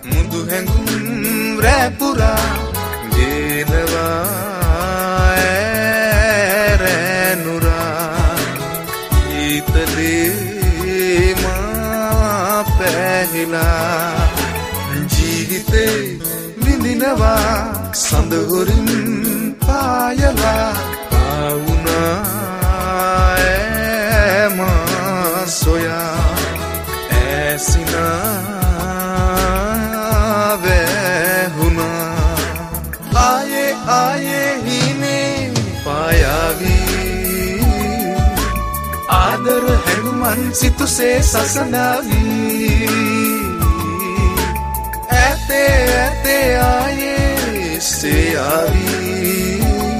මුදු හැඟුම් රැපුරා ගේනවා ඇරැනුරා ඊතලේ මා පැහිලා ජීවිතේ විඳිනවා සඳහොරින් පායලා ආවුනා මා සොයා ඇසිනා වැහුණා ආයේ ආයේ හිනේ පායාවී ආදර හැඟුමන් සිතුසේ සසඳාවී ඇතේ ඇතේ ආයේ සේයාවී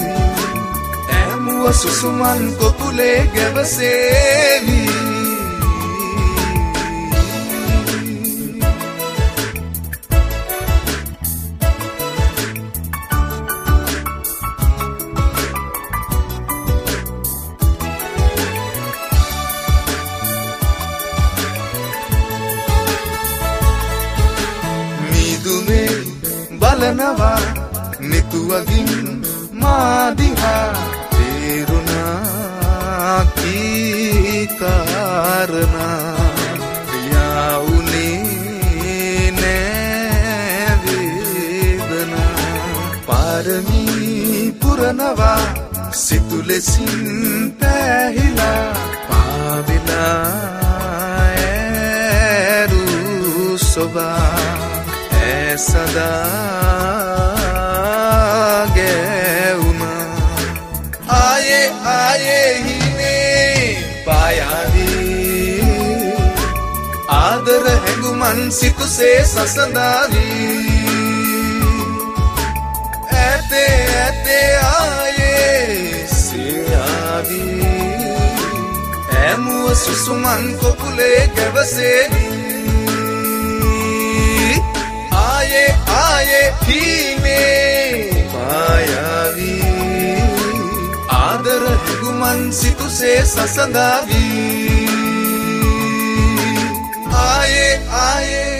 ඇමුව සුසුමන් කොපුලේ ගැවසේවී බලනවා නිතුවගින් මාදිහා තේරුණා කීකාරණා යාවුනේ නෑ වේදනා පාරමී පුරනවා සිතුලෙසින් පැහිලා පාවිලා ඇරු සොබා සදා ගැවුණා ආයේ ආයේ හිනේ පායාවී ආදර හැඟුමන් සිතුසේ සසඳාවී ඇතේ ඇතේ ආයේ සේයාවී ඇමුව සුසුමන් කොපුලේ ගැවසේවී ආයේ ආයේ හිනේ පායාවී ආදර හැඟුමන් සිතුසේ සසඳාවී ආයේ ආයේ